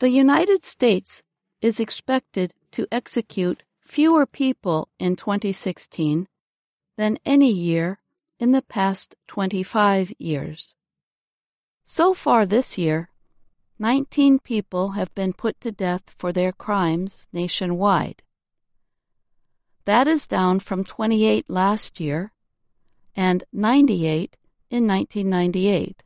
The United States is expected to execute fewer people in 2016 than any year in the past 25 years. So far this year, 19 people have been put to death for their crimes nationwide. That is down from 28 last year and 98 in 1998.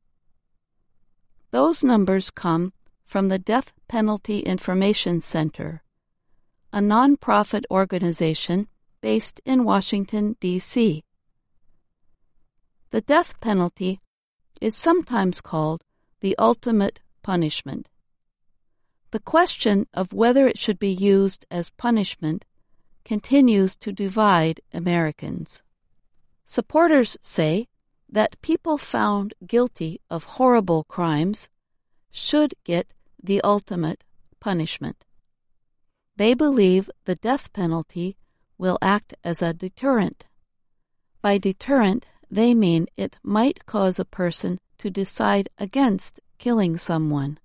Those numbers come from the Death Penalty Information Center, a nonprofit organization based in Washington, D.C. The death penalty is sometimes called the ultimate punishment. The question of whether it should be used as punishment continues to divide Americans. Supporters say that people found guilty of horrible crimes should get the ultimate punishment. They believe the death penalty will act as a deterrent. By deterrent, they mean it might cause a person to decide against killing someone.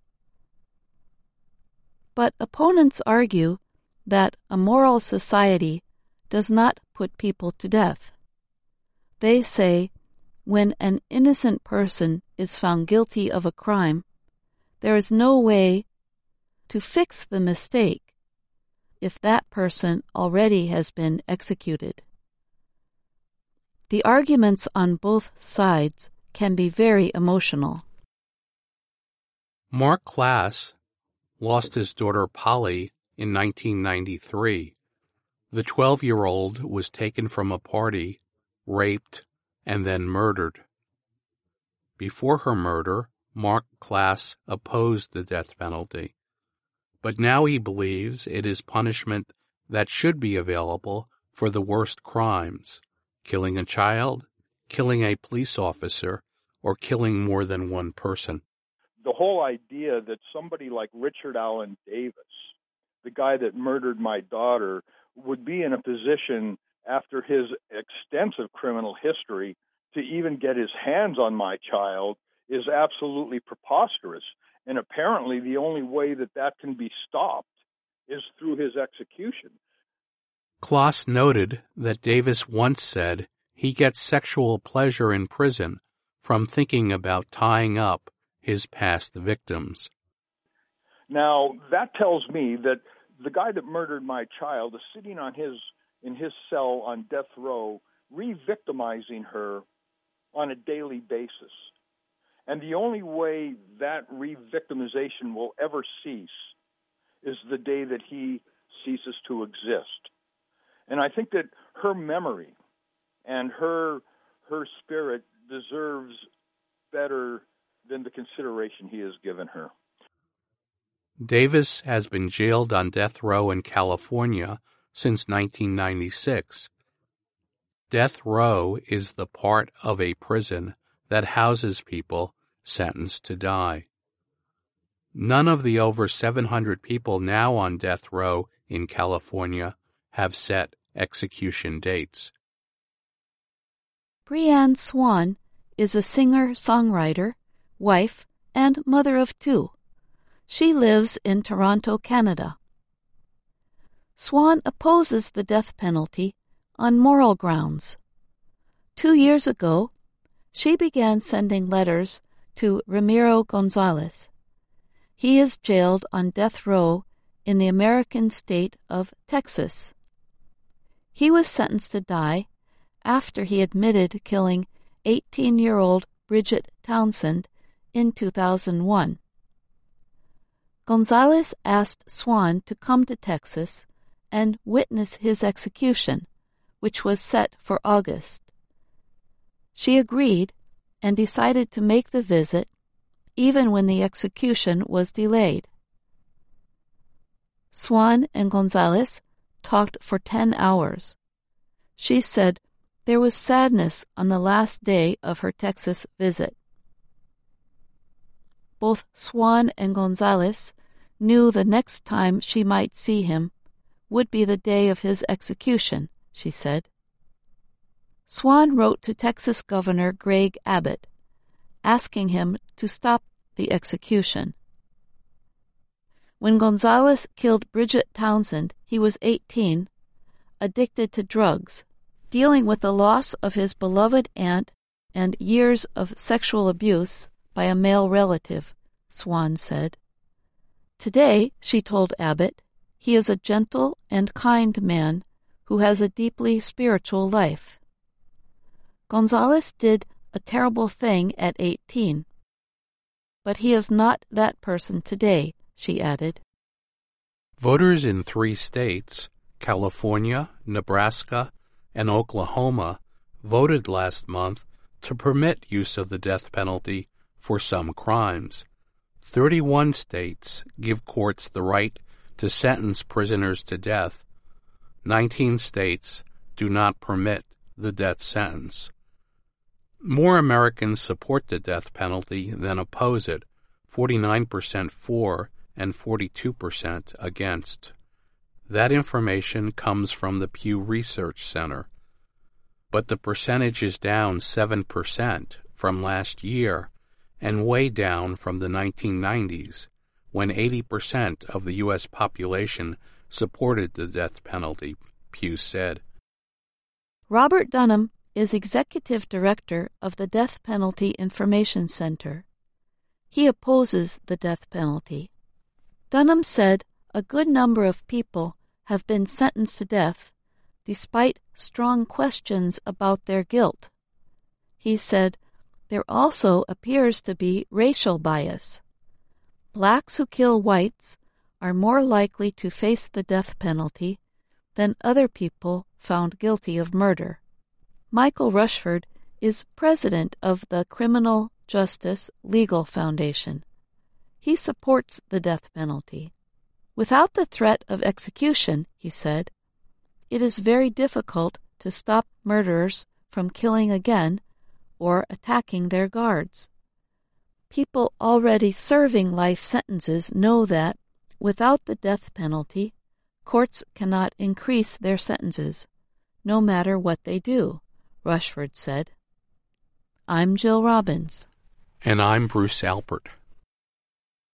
But opponents argue that a moral society does not put people to death. They say when an innocent person is found guilty of a crime, there is no way to fix the mistake if that person already has been executed. The arguments on both sides can be very emotional. Mark Klass lost his daughter Polly in 1993. The 12-year-old was taken from a party, raped, and then murdered. Before her murder, Mark Klass opposed the death penalty, but now he believes it is punishment that should be available for the worst crimes: killing a child, killing a police officer, or killing more than one person. The whole idea that somebody like Richard Allen Davis, the guy that murdered my daughter, would be in a position after his extensive criminal history to even get his hands on my child is absolutely preposterous. And apparently the only way that that can be stopped is through his execution. Klass noted that Davis once said he gets sexual pleasure in prison from thinking about tying up his past victims. Now, that tells me that the guy that murdered my child is sitting in his cell on death row, re-victimizing her on a daily basis. And the only way that re-victimization will ever cease is the day that he ceases to exist. And I think that her memory and her spirit deserves better than the consideration he has given her. Davis has been jailed on death row in California since 1996. Death row is the part of a prison that houses people sentenced to die. None of the over 700 people now on death row in California have set execution dates. Brianne Swan is a singer-songwriter, wife, and mother of two. She lives in Toronto, Canada. Swan opposes the death penalty on moral grounds. 2 years ago, she began sending letters to Ramiro Gonzalez. He is jailed on death row in the American state of Texas. He was sentenced to die after he admitted killing 18-year-old Bridget Townsend in 2001. Gonzalez asked Swan to come to Texas and witness his execution, which was set for August. She agreed and decided to make the visit even when the execution was delayed. Swan and Gonzalez talked for 10 hours. She said there was sadness on the last day of her Texas visit. Both Swan and Gonzalez knew the next time she might see him would be the day of his execution, she said. Swan wrote to Texas Governor Greg Abbott, asking him to stop the execution. When Gonzalez killed Bridget Townsend, he was 18, addicted to drugs, dealing with the loss of his beloved aunt and years of sexual abuse by a male relative, Swan said. Today, she told Abbott, he is a gentle and kind man who has a deeply spiritual life. Gonzalez did a terrible thing at 18. But he is not that person today, she added. Voters in 3 states, California, Nebraska, and Oklahoma, voted last month to permit use of the death penalty for some crimes. 31 states give courts the right to sentence prisoners to death. 19 states do not permit the death sentence. More Americans support the death penalty than oppose it, 49% for and 42% against. That information comes from the Pew Research Center. But the percentage is down 7% from last year and way down from the 1990s, when 80% of the U.S. population supported the death penalty, Pew said. Robert Dunham is executive director of the Death Penalty Information Center. He opposes the death penalty. Dunham said a good number of people have been sentenced to death despite strong questions about their guilt. He said there also appears to be racial bias. Blacks who kill whites are more likely to face the death penalty than other people found guilty of murder. Michael Rushford is president of the Criminal Justice Legal Foundation. He supports the death penalty. Without the threat of execution, he said, it is very difficult to stop murderers from killing again or attacking their guards. People already serving life sentences know that, without the death penalty, courts cannot increase their sentences, no matter what they do, Rushford said. I'm Jill Robbins. And I'm Bruce Alpert.